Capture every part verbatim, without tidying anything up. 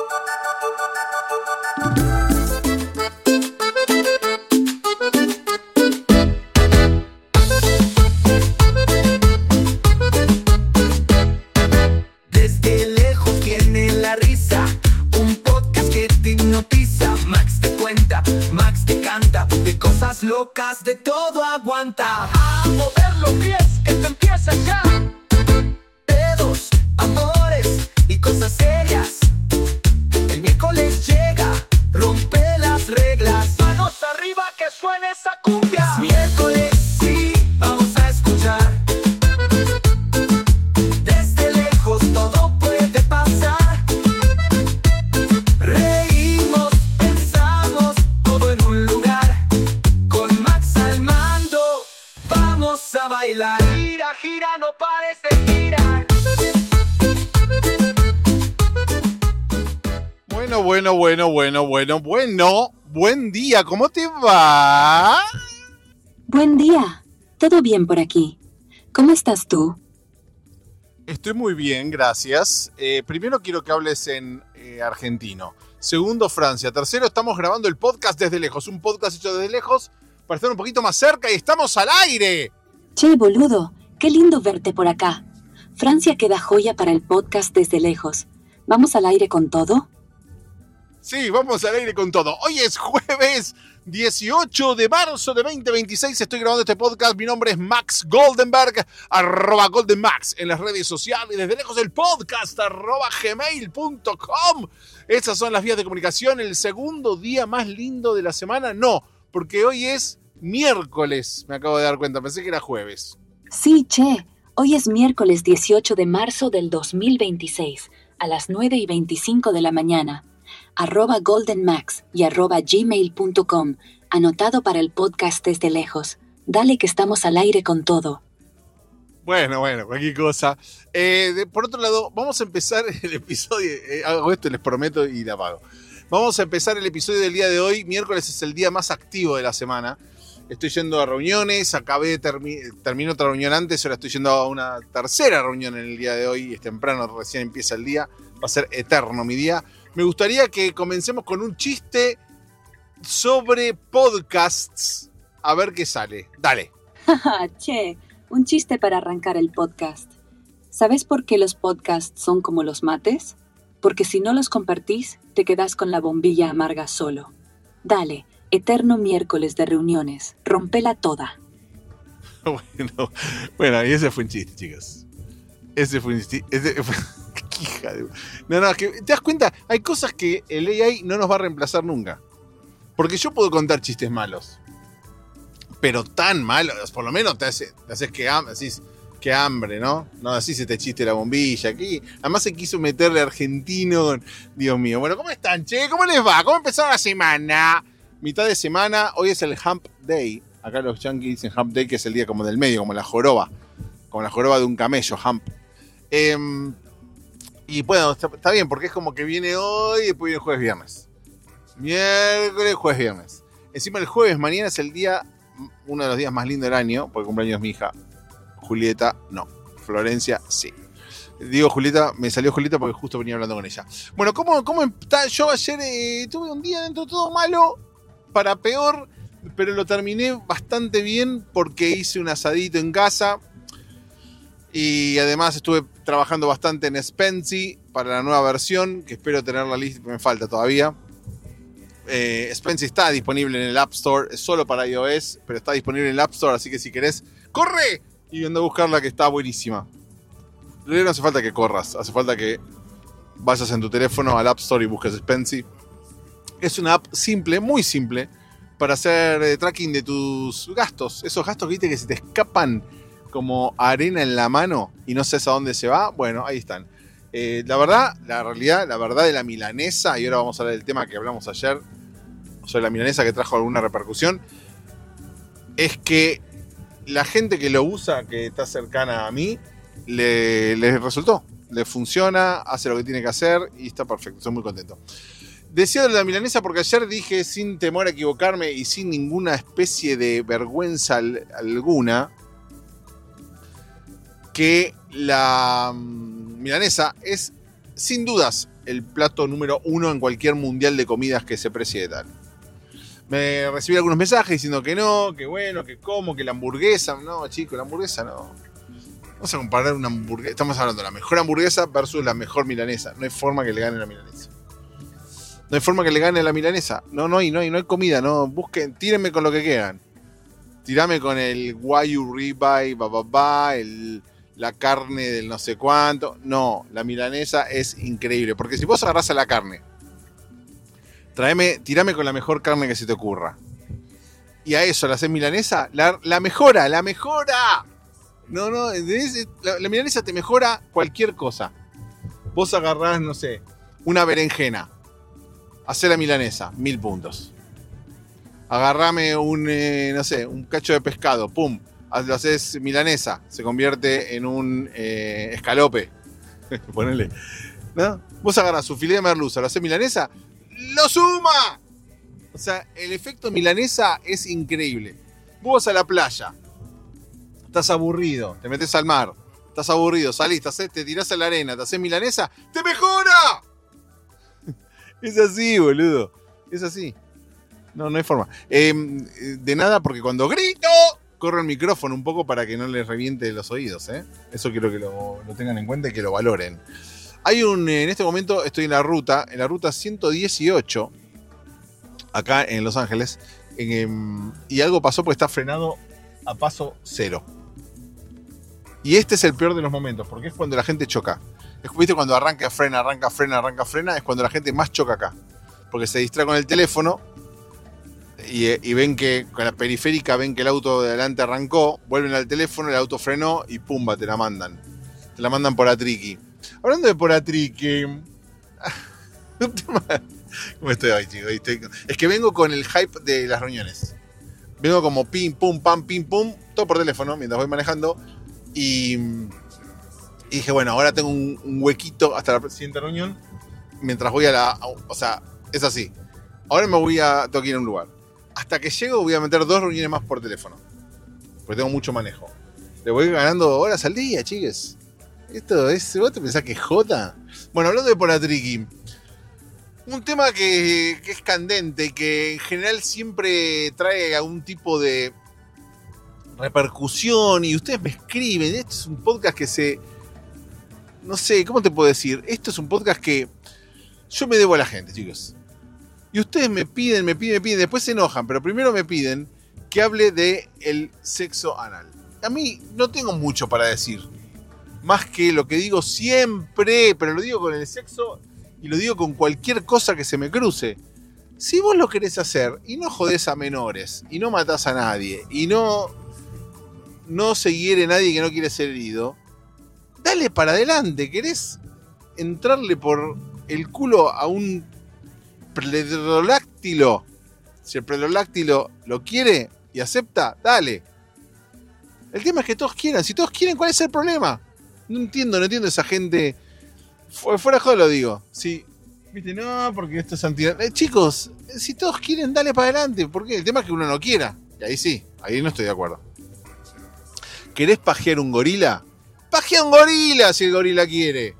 Desde lejos viene la risa, un podcast que te hipnotiza. Max te cuenta, Max te canta, de cosas locas de todo aguanta. A mover los pies, esto empieza ya. Dedos, amores y cosas serias. El miércoles llega, rompe las reglas. Manos arriba que suene esa cumbia. Es miércoles, sí, vamos a escuchar. Desde lejos todo puede pasar. Reímos, pensamos, todo en un lugar. Con Max al mando, vamos a bailar. Gira, gira, no pares de girar. Bueno, bueno, bueno, bueno, bueno, bueno. Buen día, ¿cómo te va? Buen día. ¿Todo bien por aquí? ¿Cómo estás tú? Estoy muy bien, gracias. Eh, primero quiero que hables en eh, argentino. Segundo, Francia. Tercero, estamos grabando el podcast desde lejos. Un podcast hecho desde lejos para estar un poquito más cerca y estamos al aire. Che, boludo, qué lindo verte por acá. Francia queda joya para el podcast desde lejos. ¿Vamos al aire con todo? Sí, vamos al aire con todo. Hoy es jueves dieciocho de marzo de veinte veintiséis. Estoy grabando este podcast. Mi nombre es Max Goldenberg, arroba GoldenMax en las redes sociales. Desde lejos el podcast, arroba gmail punto com. Esas son las vías de comunicación. El segundo día más lindo de la semana. No, porque hoy es miércoles. Me acabo de dar cuenta. Pensé que era jueves. Sí, che. Hoy es miércoles dieciocho de marzo del dos mil veintiséis, a las nueve y veinticinco de la mañana. Arroba GoldenMax y arroba gmail punto com, anotado para el podcast desde lejos. Dale que estamos al aire con todo. Bueno, bueno, cualquier cosa. Eh, de, por otro lado, vamos a empezar el episodio. Eh, hago esto, les prometo, y la apago. Vamos a empezar el episodio del día de hoy. Miércoles es el día más activo de la semana. Estoy yendo a reuniones, acabé de termi- terminé otra reunión antes, ahora estoy yendo a una tercera reunión en el día de hoy. Es temprano, recién empieza el día. Va a ser eterno mi día. Me gustaría que comencemos con un chiste sobre podcasts. A ver qué sale. Dale. Che, un chiste para arrancar el podcast. ¿Sabes por qué los podcasts son como los mates? Porque si no los compartís, te quedás con la bombilla amarga solo. Dale, eterno miércoles de reuniones. Rompela toda. Bueno, bueno, y ese fue un chiste, chicos. Ese fue un chiste. Ese fue... Hija de... No, no, que te das cuenta, hay cosas que el A I no nos va a reemplazar nunca. Porque yo puedo contar chistes malos, pero tan malos, por lo menos te, hace, te haces que, ham- decís, que hambre, ¿no? No, así se te chiste la bombilla aquí. Además se quiso meterle argentino. Dios mío. Bueno, ¿cómo están, che? ¿Cómo les va? ¿Cómo empezó la semana? Mitad de semana, hoy es el Hump Day. Acá los yankees dicen Hump Day, que es el día como del medio, como la joroba. Como la joroba de un camello, Hump. Eh... Y bueno, está, está bien, porque es como que viene hoy y después viene jueves, viernes. Miércoles, jueves, viernes. Encima el jueves, mañana es el día, uno de los días más lindos del año, porque cumpleaños mi hija. Julieta, no. Florencia, sí. Digo Julieta, me salió Julieta porque justo venía hablando con ella. Bueno, ¿cómo, cómo está? Yo ayer eh, tuve un día dentro de todo malo, para peor, pero lo terminé bastante bien porque hice un asadito en casa. Y además estuve trabajando bastante en Spency para la nueva versión, que espero tenerla lista, me falta todavía. Eh, Spency está disponible en el App Store, es solo para iOS, pero está disponible en el App Store, así que si querés, ¡corre! Y anda a buscarla, que está buenísima. No hace falta que corras, hace falta que vayas en tu teléfono al App Store y busques Spency. Es una app simple, muy simple, para hacer eh, tracking de tus gastos. Esos gastos, viste, que se te escapan como arena en la mano y no sabes a dónde se va. Bueno, ahí están. Eh, la verdad, la realidad, la verdad de la milanesa, y ahora vamos a hablar del tema que hablamos ayer sobre la milanesa que trajo alguna repercusión, es que la gente que lo usa, que está cercana a mí, le, le resultó, le funciona, hace lo que tiene que hacer y está perfecto, estoy muy contento. Decía de la milanesa porque ayer dije, sin temor a equivocarme y sin ninguna especie de vergüenza alguna, que la milanesa es, sin dudas, el plato número uno en cualquier mundial de comidas que se precie tal. Me recibí algunos mensajes diciendo que no, que bueno, que como, que la hamburguesa. No, chicos, la hamburguesa no. Vamos a comparar una hamburguesa. Estamos hablando de la mejor hamburguesa versus la mejor milanesa. No hay forma que le gane la milanesa. No hay forma que le gane la milanesa. No, no hay, no hay, no hay comida. No, busquen, tírenme con lo que quieran. Tirame con el Wagyu ribeye, ba, ba, ba, el, la carne del no sé cuánto. No, la milanesa es increíble. Porque si vos agarrás a la carne, traeme, tirame con la mejor carne que se te ocurra. Y a eso la haces milanesa, la, la mejora, la mejora. No, no, la, la milanesa te mejora cualquier cosa. Vos agarrás, no sé, una berenjena. Hacé la milanesa, mil puntos. Agarrame un, eh, no sé, un cacho de pescado, pum. Lo haces milanesa, se convierte en un eh, escalope. Ponele. ¿No? Vos agarrás su filete de merluza, lo haces milanesa, ¡lo suma! O sea, el efecto milanesa es increíble. Vos vas a la playa, estás aburrido, te metes al mar, estás aburrido, salís, te, haces, te tirás a la arena, te haces milanesa, ¡te mejora! Es así, boludo. Es así. No, no hay forma. Eh, de nada, porque cuando grito, corro el micrófono un poco para que no les reviente los oídos, ¿eh? Eso quiero que lo, lo tengan en cuenta y que lo valoren. Hay un, en este momento estoy en la ruta, en la ruta ciento dieciocho, acá en Los Ángeles, en, y algo pasó porque está frenado a paso cero. Y este es el peor de los momentos, porque es cuando la gente choca. Es, ¿viste? Cuando arranca, frena, arranca, frena, arranca, frena, es cuando la gente más choca acá. Porque se distrae con el teléfono y, y ven que con la periférica ven que el auto de adelante arrancó, vuelven al teléfono, el auto frenó y pumba, te la mandan. Te la mandan por atriqui. Hablando de por atriqui, ¿cómo estoy hoy, chicos? Estoy... Es que vengo con el hype de las reuniones. Vengo como pim, pum, pam, pim, pum, todo por teléfono mientras voy manejando. Y, y dije, bueno, ahora tengo un, un huequito hasta la siguiente reunión. Mientras voy a la... A, o sea, es así. Ahora me voy a... Tengo que ir a un lugar. Hasta que llego voy a meter dos reuniones más por teléfono. Porque tengo mucho manejo. Le voy ganando horas al día, chiques. Esto es... ¿Vos te pensás que es jota? Bueno, hablando de por atriqui. Un tema que, que es candente, que en general siempre trae algún tipo de repercusión y ustedes me escriben. Este es un podcast que se... No sé, ¿cómo te puedo decir? Esto es un podcast que yo me debo a la gente, chicos. Y ustedes me piden, me piden, me piden, después se enojan, pero primero me piden que hable de el sexo anal. A mí no tengo mucho para decir, más que lo que digo siempre, pero lo digo con el sexo y lo digo con cualquier cosa que se me cruce. Si vos lo querés hacer y no jodés a menores, y no matás a nadie, y no, no se hiere nadie que no quiere ser herido, dale para adelante. ¿Querés entrarle por el culo a un pterodáctilo? Si el pterodáctilo lo quiere y acepta, dale. El tema es que todos quieran. Si todos quieren, ¿cuál es el problema? No entiendo, no entiendo esa gente. Fuera de joder lo digo. Sí, viste, no, porque esto es anti... Eh, chicos, si todos quieren, dale para adelante. ¿Por qué? El tema es que uno no quiera. Y ahí sí, ahí no estoy de acuerdo. ¿Querés pajear un gorila? ¡Pajea un gorila si el gorila quiere!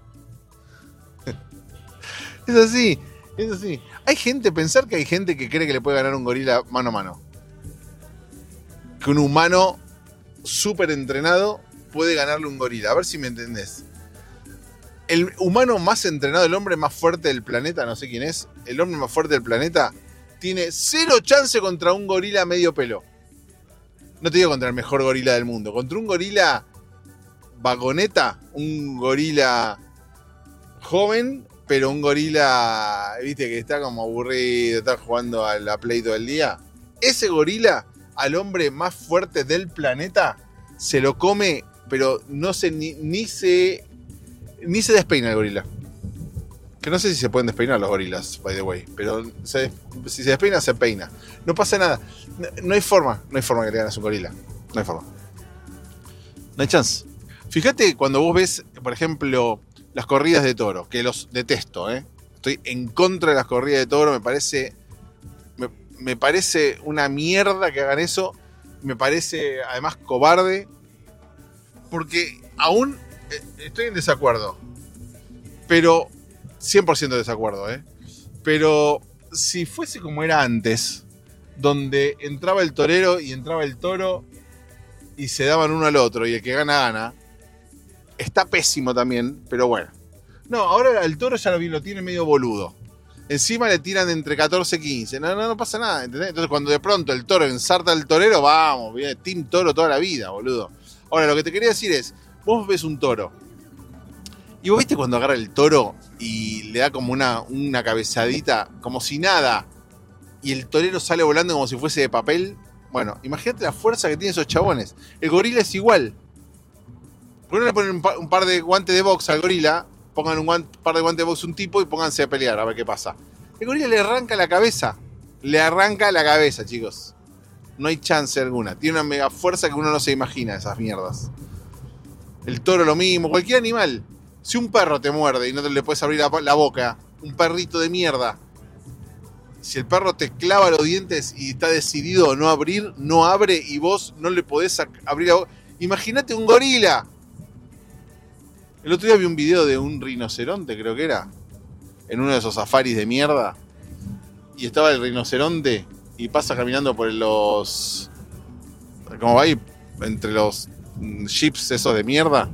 Es así, es así. Hay gente, pensar que hay gente que cree que le puede ganar un gorila mano a mano. Que un humano súper entrenado puede ganarle un gorila. A ver si me entendés. El humano más entrenado, el hombre más fuerte del planeta, no sé quién es, el hombre más fuerte del planeta, tiene cero chance contra un gorila medio pelo. No te digo contra el mejor gorila del mundo, contra un gorila vagoneta, un gorila joven, pero un gorila, viste, que está como aburrido, está jugando a la Play todo el día. Ese gorila, al hombre más fuerte del planeta, se lo come, pero no se ni, ni se ni se despeina el gorila. Que no sé si se pueden despeinar los gorilas, by the way, pero se, si se despeina, se peina. No pasa nada. No, no hay forma, no hay forma que le ganes a un gorila. No hay forma. No hay chance. Fíjate cuando vos ves, por ejemplo, las corridas de toro, que los detesto, ¿eh? Estoy en contra de las corridas de toro, me parece, me, me parece una mierda que hagan eso, me parece además cobarde, porque aún estoy en desacuerdo, pero cien por ciento de desacuerdo, ¿eh? Pero si fuese como era antes, donde entraba el torero y entraba el toro y se daban uno al otro y el que gana, gana, está pésimo también, pero bueno. No, ahora el toro ya lo, lo tiene medio boludo. Encima le tiran entre catorce y quince. No, no, no pasa nada, ¿entendés? Entonces cuando de pronto el toro ensarta al torero, vamos, viene Team Toro toda la vida, boludo. Ahora, lo que te quería decir es, vos ves un toro. Y vos viste cuando agarra el toro y le da como una, una cabezadita, como si nada, y el torero sale volando como si fuese de papel. Bueno, imagínate la fuerza que tienen esos chabones. El gorila es igual. ¿Por qué no le ponen un, pa- un par de guantes de box al gorila? Pongan un guan- par de guantes de box a un tipo y pónganse a pelear, a ver qué pasa. El gorila le arranca la cabeza. Le arranca la cabeza, chicos. No hay chance alguna. Tiene una mega fuerza que uno no se imagina, esas mierdas. El toro lo mismo, cualquier animal. Si un perro te muerde y no te le puedes abrir la, la boca, un perrito de mierda. Si el perro te clava los dientes y está decidido a no abrir, no abre y vos no le podés abrir la boca. Imagínate un gorila. El otro día vi un video de un rinoceronte, creo que era, en uno de esos safaris de mierda. Y estaba el rinoceronte y pasa caminando por los... ¿Cómo va ahí? Entre los jeeps esos de mierda.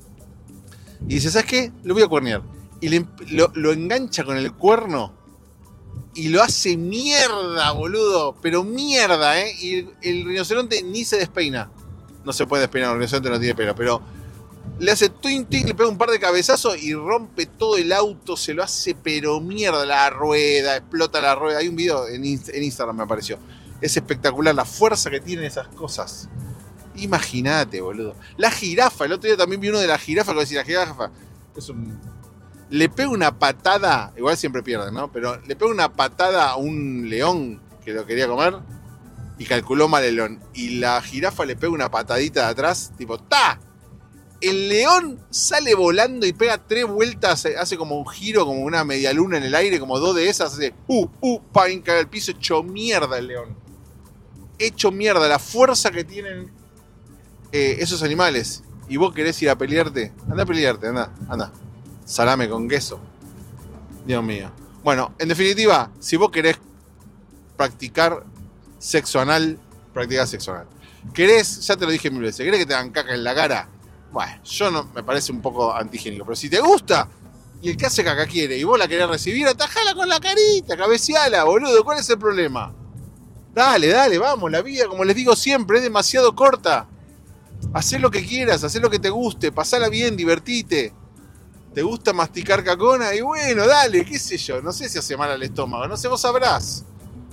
Y dice, ¿sabes qué? Lo voy a cuernear. Y le, lo, lo engancha con el cuerno y lo hace mierda, boludo. Pero mierda, ¿eh? Y el, el rinoceronte ni se despeina. No se puede despeinar, el rinoceronte no tiene pelo, pero... Le hace twin twin, le pega un par de cabezazos y rompe todo el auto, se lo hace pero mierda, la rueda, explota la rueda. Hay un video en, en Instagram, me apareció. Es espectacular la fuerza que tienen esas cosas. Imagínate, boludo. La jirafa, el otro día también vi uno de la jirafa, que decía, la jirafa es un... le pega una patada, igual siempre pierden, ¿no? Pero le pega una patada a un león que lo quería comer y calculó mal el león. Y la jirafa le pega una patadita de atrás, tipo, ¡ta! El león sale volando y pega tres vueltas, hace como un giro, como una media luna en el aire, como dos de esas, hace uh, uh, pa, cae al piso, hecho mierda el león. Hecho mierda, la fuerza que tienen eh, esos animales. Y vos querés ir a pelearte, anda a pelearte, anda, anda. Salame con queso. Dios mío. Bueno, en definitiva, si vos querés practicar sexo anal, practicá sexo anal. ¿Querés, ya te lo dije mil veces, querés que te hagan caca en la cara? Bueno, yo no, me parece un poco antigénico, pero si te gusta y el que hace caca quiere y vos la querés recibir, atajala con la carita, cabeceala, boludo, ¿cuál es el problema? Dale, dale, vamos, la vida, como les digo siempre, es demasiado corta. Hacé lo que quieras, hacé lo que te guste, pasala bien, divertite. ¿Te gusta masticar cacona? Y bueno, dale, qué sé yo, no sé si hace mal al estómago, no sé, vos sabrás.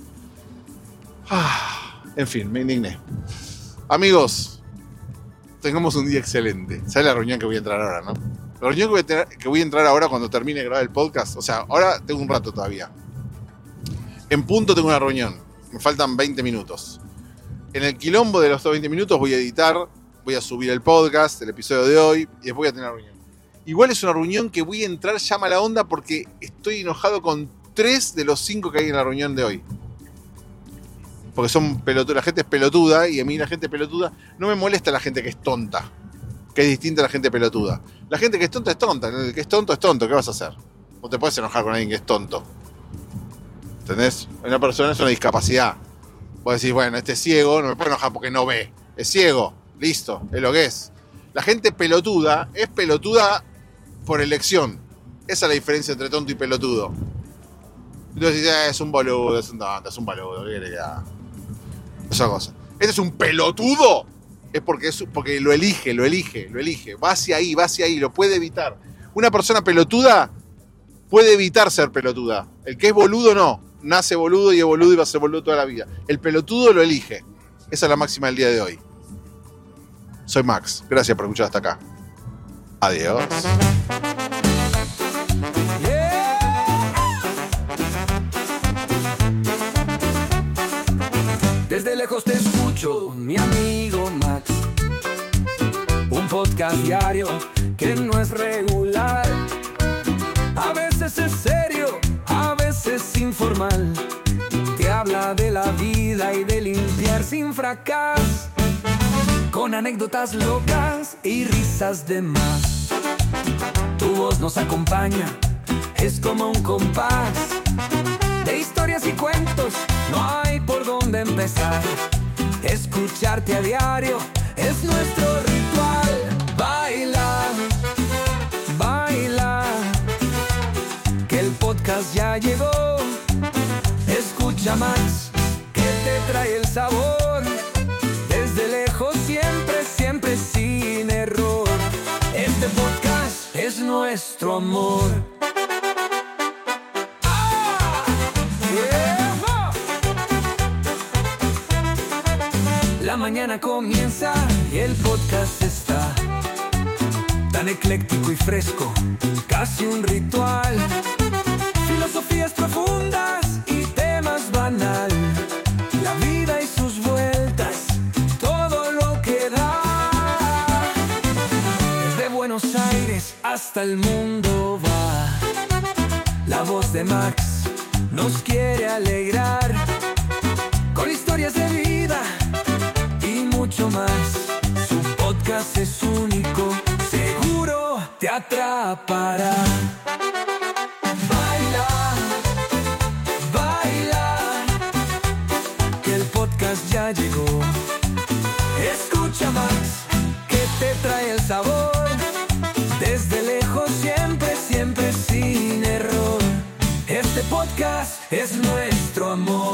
Ah, en fin, me indigné. Amigos, tengamos un día excelente. ¿Sabes la reunión que voy a entrar ahora, no? La reunión que voy a, tener, que voy a entrar ahora cuando termine de grabar el podcast. O sea, ahora tengo un rato todavía. En punto tengo una reunión. Me faltan veinte minutos. En el quilombo de los veinte minutos voy a editar, voy a subir el podcast, el episodio de hoy, y después voy a tener una reunión. Igual es una reunión que voy a entrar ya mala onda porque estoy enojado con tres de los cinco que hay en la reunión de hoy. Porque son pelotudas, la gente es pelotuda y a mí la gente pelotuda no me molesta la gente que es tonta, que es distinta a la gente pelotuda. La gente que es tonta es tonta, el que es tonto es tonto, ¿qué vas a hacer? No te puedes enojar con alguien que es tonto. ¿Entendés? Una persona es una discapacidad. Vos decís, bueno, este es ciego, no me puedo enojar porque no ve. Es ciego, listo, es lo que es. La gente pelotuda es pelotuda por elección. Esa es la diferencia entre tonto y pelotudo. Entonces dices, eh, es un boludo, es un tonto, es un boludo, ¿qué quiere que haga? Esa cosa. Este es un pelotudo. Es porque, es porque lo elige, lo elige, lo elige. Va hacia ahí, va hacia ahí, lo puede evitar. Una persona pelotuda puede evitar ser pelotuda. El que es boludo no. Nace boludo y es boludo y va a ser boludo toda la vida. El pelotudo lo elige. Esa es la máxima del día de hoy. Soy Max. Gracias por escuchar hasta acá. Adiós. Desde lejos te escucho, mi amigo Max. Un podcast diario que no es regular. A veces es serio, a veces informal. Te habla de la vida y de limpiar sin fracaso. Con anécdotas locas y risas de más. Tu voz nos acompaña es como un compás de historias y cuentos, no hay por dónde empezar. Escucharte a diario es nuestro ritual. Baila, baila, que el podcast ya llegó. Escucha Max, que te trae el sabor. Desde lejos siempre, siempre sin error. Este podcast es nuestro amor. ¡Ah! ¡Yeah! La mañana comienza y el podcast está tan ecléctico y fresco, casi un ritual. Filosofías profundas y temas banal, la vida y sus vueltas, todo lo que da. Desde Buenos Aires hasta el mundo va. La voz de Max nos quiere alegrar con historias de vida y mucho más. Su podcast es único, seguro te atrapará. Baila, baila, que el podcast ya llegó. Escucha Max, que te trae el sabor. Desde lejos siempre, siempre sin error. Este podcast es nuestro amor.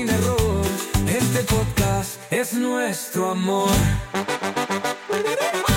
Es nuestro amor.